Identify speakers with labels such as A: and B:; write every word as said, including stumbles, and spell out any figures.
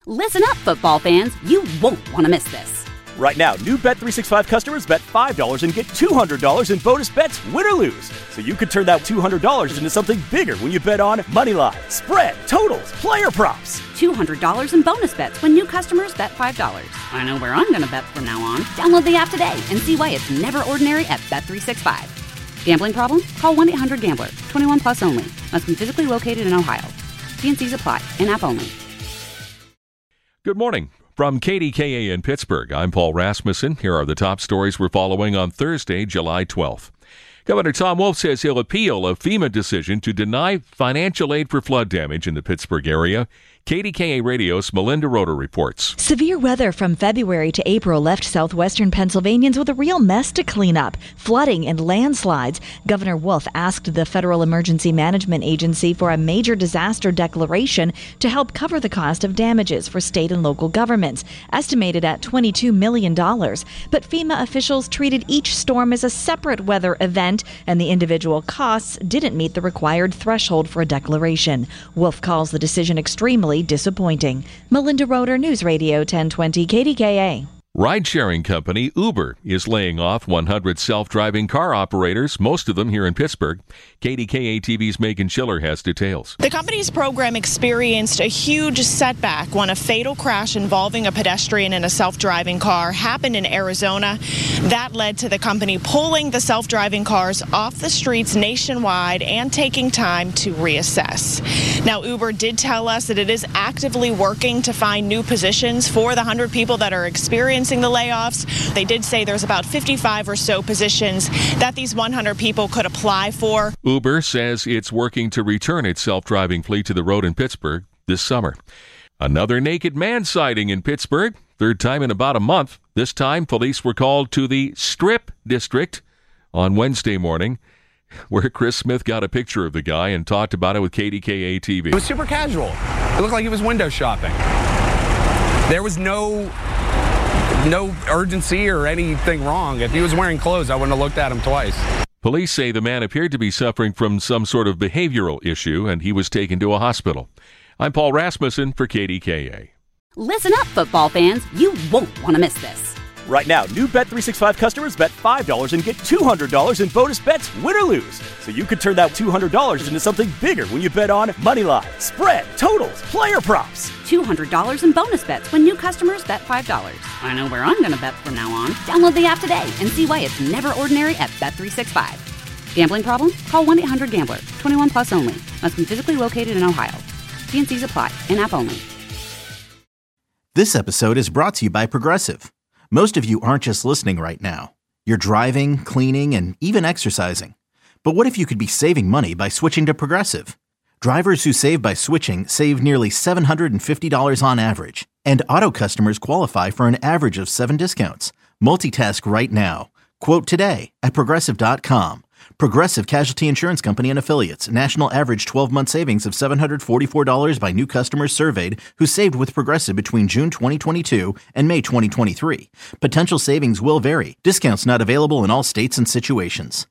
A: Listen up, football fans. You won't want to miss this.
B: Right now, new Bet three sixty-five customers bet five dollars and get two hundred dollars in bonus bets, win or lose. So you could turn that two hundred dollars into something bigger when you bet on moneyline, spread, totals, player props.
A: two hundred dollars in bonus bets when new customers bet five dollars. I know where I'm going to bet from now on. Download the app today and see why it's never ordinary at Bet three sixty-five. Gambling problem? Call one eight hundred gambler. twenty-one plus only. Must be physically located in Ohio. T N Cs apply. In-app only.
C: Good morning. From K D K A in Pittsburgh, I'm Paul Rasmussen. Here are the top stories we're following on Thursday, July twelfth. Governor Tom Wolf says he'll appeal a FEMA decision to deny financial aid for flood damage in the Pittsburgh area. K D K A Radio's Melinda Roeder reports.
D: Severe weather from February to April left southwestern Pennsylvanians with a real mess to clean up. Flooding and landslides. Governor Wolf asked the Federal Emergency Management Agency for a major disaster declaration to help cover the cost of damages for state and local governments, estimated at twenty-two million dollars. But FEMA officials treated each storm as a separate weather event, and the individual costs didn't meet the required threshold for a declaration. Wolf calls the decision extremely disappointing. Melinda Roeder, News Radio ten twenty K D K A.
C: Ride-sharing company Uber is laying off one hundred self-driving car operators, most of them here in Pittsburgh. K D K A T V's Megan Schiller has details.
E: The company's program experienced a huge setback when a fatal crash involving a pedestrian in a self-driving car happened in Arizona. That led to the company pulling the self-driving cars off the streets nationwide and taking time to reassess. Now, Uber did tell us that it is actively working to find new positions for the one hundred people that are experiencing the layoffs. They did say there's about fifty-five or so positions that these one hundred people could apply for.
C: Uber says it's working to return its self-driving fleet to the road in Pittsburgh this summer. Another naked man sighting in Pittsburgh, third time in about a month. This time, police were called to the Strip District on Wednesday morning, where Chris Smith got a picture of the guy and talked about it with K D K A T V.
F: It was super casual. It looked like he was window shopping. There was no... No urgency or anything wrong. If he was wearing clothes, I wouldn't have looked at him twice.
C: Police say the man appeared to be suffering from some sort of behavioral issue, and he was taken to a hospital. I'm Paul Rasmussen for K D K A.
A: Listen up, football fans. You won't want to miss this.
B: Right now, new Bet three sixty-five customers bet five dollars and get two hundred dollars in bonus bets, win or lose. So you could turn that two hundred dollars into something bigger when you bet on moneyline, spread, totals, player props.
A: two hundred dollars in bonus bets when new customers bet five dollars. I know where I'm going to bet from now on. Download the app today and see why it's never ordinary at Bet three sixty-five. Gambling problem? Call one eight hundred gambler. twenty-one plus only. Must be physically located in Ohio. T N Cs apply. In-app only.
G: This episode is brought to you by Progressive. Most of you aren't just listening right now. You're driving, cleaning, and even exercising. But what if you could be saving money by switching to Progressive? Drivers who save by switching save nearly seven hundred fifty dollars on average. And auto customers qualify for an average of seven discounts. Multitask right now. Quote today at Progressive dot com. Progressive Casualty Insurance Company and Affiliates. National average twelve-month savings of seven hundred forty-four dollars by new customers surveyed who saved with Progressive between June twenty twenty-two and May twenty twenty-three. Potential savings will vary. Discounts not available in all states and situations.